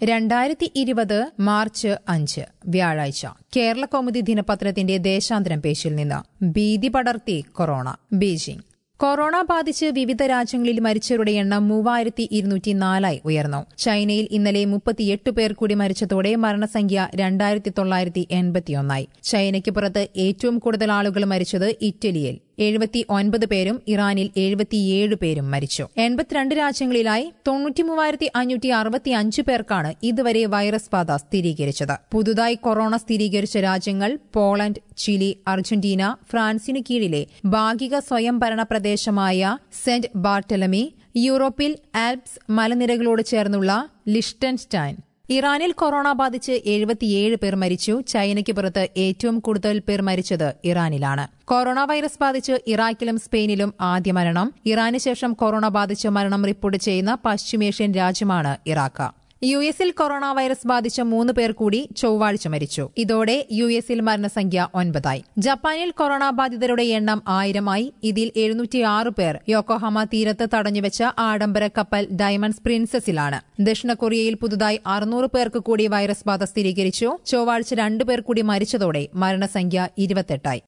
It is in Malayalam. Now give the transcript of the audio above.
2020 മാർച്ച് 5 വ്യാഴാഴ്ച കേരളകൗമുദി ദിനപത്രത്തിന്റെ ദേശാന്തരം പേജിൽ നിന്ന് ഭീതി പടർത്തി കൊറോണ. ബീജിംഗ്. കൊറോണ ബാധിച്ച് വിവിധ രാജ്യങ്ങളിൽ മരിച്ചവരുടെ എണ്ണം 3204 ഉയർന്നു. ചൈനയിൽ ഇന്നലെ 38 പേർ കൂടി മരിച്ചതോടെ മരണസംഖ്യ 2981. ചൈനയ്ക്ക് പുറത്ത് ഏറ്റവും കൂടുതൽ ആളുകൾ മരിച്ചത് ഇറ്റലിയിൽ 79 പേരും ഇറാനിൽ 77 പേരും മരിച്ചു. 82 രാജ്യങ്ങളിലായി 93,565 പേർക്കാണ് ഇതുവരെ വൈറസ് ബാധ സ്ഥിരീകരിച്ചത്. പുതുതായി കൊറോണ സ്ഥിരീകരിച്ച രാജ്യങ്ങൾ പോളണ്ട്, ചിലി, അർജന്റീന, ഫ്രാൻസിനു കീഴിലെ ഭാഗിക സ്വയംഭരണ പ്രദേശമായ സെന്റ് ബാർട്ടലമി, യൂറോപ്പിൽ ആൽപ്സ് മലനിരകളോട് ചേർന്നുള്ള ലിഷ്ടെൻസ്റ്റൈൻ. ഇറാനിൽ കൊറോണ ബാധിച്ച് 77 പേർ മരിച്ചു. ചൈനയ്ക്ക് പുറത്ത് ഏറ്റവും കൂടുതൽ പേർ മരിച്ചത് ഇറാനിലാണ്. കൊറോണ വൈറസ് ബാധിച്ച് ഇറാഖിലും സ്പെയിനിലും ആദ്യ മരണം. ഇറാന് ശേഷം കൊറോണ ബാധിച്ച് മരണം റിപ്പോർട്ട് ചെയ്യുന്ന പശ്ചിമേഷ്യൻ രാജ്യമാണ് ഇറാഖ്. യുഎസിൽ കൊറോണ വൈറസ് ബാധിച്ച 3 പേർ കൂടി ചൊവ്വാഴ്ച മരിച്ചു. ഇതോടെ യുഎസിൽ മരണസംഖ്യ 9. ജപ്പാനിൽ കൊറോണ ബാധിതരുടെ എണ്ണം 1000 ഇതിൽ 706 പേർ യോക്കോഹാമ തീരത്ത് തടഞ്ഞുവെച്ച ആഡംബര കപ്പൽ ഡയമണ്ട്സ് പ്രിൻസസിലാണ്. ദക്ഷിണ കൊറിയയിൽ പുതുതായി 600 പേർക്ക് കൂടി വൈറസ് ബാധ സ്ഥിരീകരിച്ചു. ചൊവ്വാഴ്ച 2 പേർ കൂടി മരിച്ചതോടെ മരണസംഖ്യ 28.